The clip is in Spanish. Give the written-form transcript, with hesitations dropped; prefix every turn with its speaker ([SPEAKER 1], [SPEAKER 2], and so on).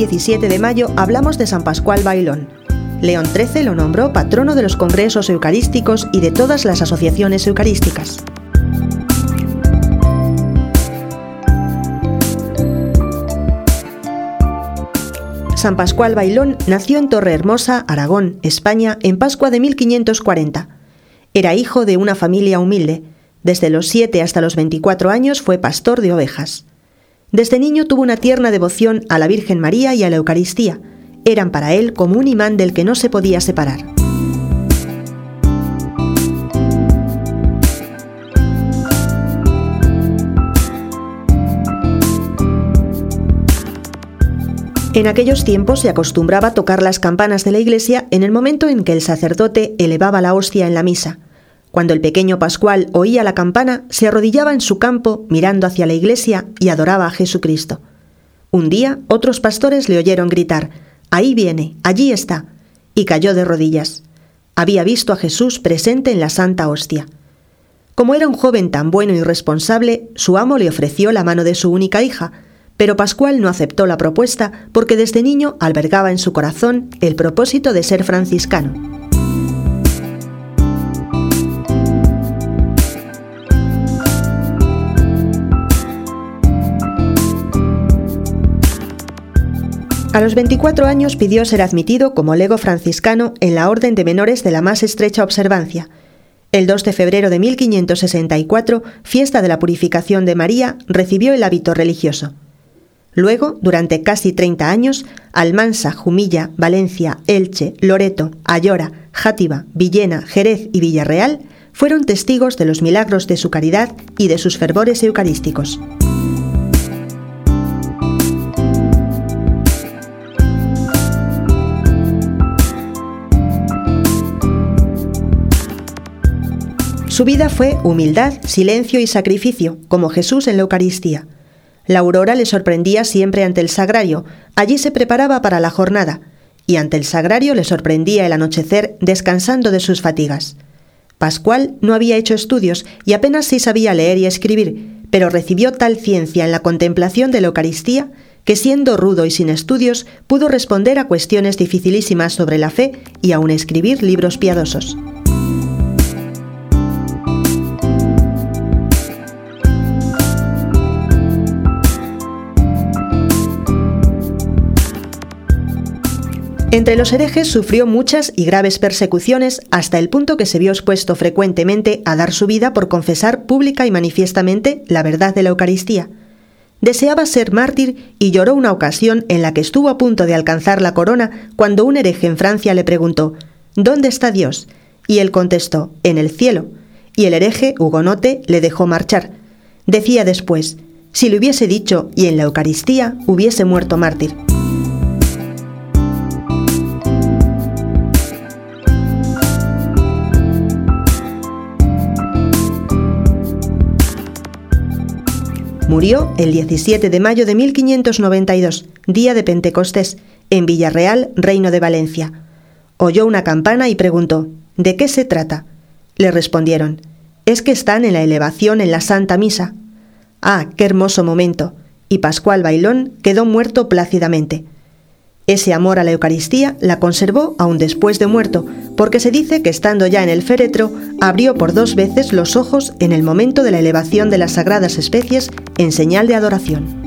[SPEAKER 1] 17 de mayo hablamos de San Pascual Bailón. León XIII lo nombró patrono de los congresos eucarísticos y de todas las asociaciones eucarísticas. San Pascual Bailón nació en Torrehermosa, Aragón, España, en Pascua de 1540. Era hijo de una familia humilde. Desde los 7 hasta los 24 años fue pastor de ovejas. Desde niño tuvo una tierna devoción a la Virgen María y a la Eucaristía. Eran para él como un imán del que no se podía separar. En aquellos tiempos se acostumbraba a tocar las campanas de la iglesia en el momento en que el sacerdote elevaba la hostia en la misa. Cuando el pequeño Pascual oía la campana, se arrodillaba en su campo mirando hacia la iglesia y adoraba a Jesucristo. Un día, otros pastores le oyeron gritar: «Ahí viene, allí está», y cayó de rodillas. Había visto a Jesús presente en la Santa Hostia. Como era un joven tan bueno y responsable, su amo le ofreció la mano de su única hija, pero Pascual no aceptó la propuesta porque desde niño albergaba en su corazón el propósito de ser franciscano. A los 24 años pidió ser admitido como lego franciscano en la Orden de Menores de la más estrecha observancia. El 2 de febrero de 1564, fiesta de la Purificación de María, recibió el hábito religioso. Luego, durante casi 30 años, Almansa, Jumilla, Valencia, Elche, Loreto, Ayora, Játiva, Villena, Jerez y Villarreal fueron testigos de los milagros de su caridad y de sus fervores eucarísticos. Su vida fue humildad, silencio y sacrificio, como Jesús en la Eucaristía. La aurora le sorprendía siempre ante el sagrario, allí se preparaba para la jornada, y ante el sagrario le sorprendía el anochecer descansando de sus fatigas. Pascual no había hecho estudios y apenas sí sabía leer y escribir, pero recibió tal ciencia en la contemplación de la Eucaristía que, siendo rudo y sin estudios, pudo responder a cuestiones dificilísimas sobre la fe y aun escribir libros piadosos. Entre los herejes sufrió muchas y graves persecuciones hasta el punto que se vio expuesto frecuentemente a dar su vida por confesar pública y manifiestamente la verdad de la Eucaristía. Deseaba ser mártir y lloró una ocasión en la que estuvo a punto de alcanzar la corona cuando un hereje en Francia le preguntó: «¿Dónde está Dios?», y él contestó: «En el cielo», y el hereje hugonote le dejó marchar. Decía después: «Si le hubiese dicho y en la Eucaristía hubiese muerto mártir». Murió el 17 de mayo de 1592, día de Pentecostés, en Villarreal, Reino de Valencia. Oyó una campana y preguntó: «¿De qué se trata?». Le respondieron: «Es que están en la elevación en la Santa Misa». ¡Ah, qué hermoso momento! Y Pascual Bailón quedó muerto plácidamente. Ese amor a la Eucaristía la conservó aún después de muerto, porque se dice que estando ya en el féretro, abrió por 2 veces los ojos en el momento de la elevación de las sagradas especies en señal de adoración.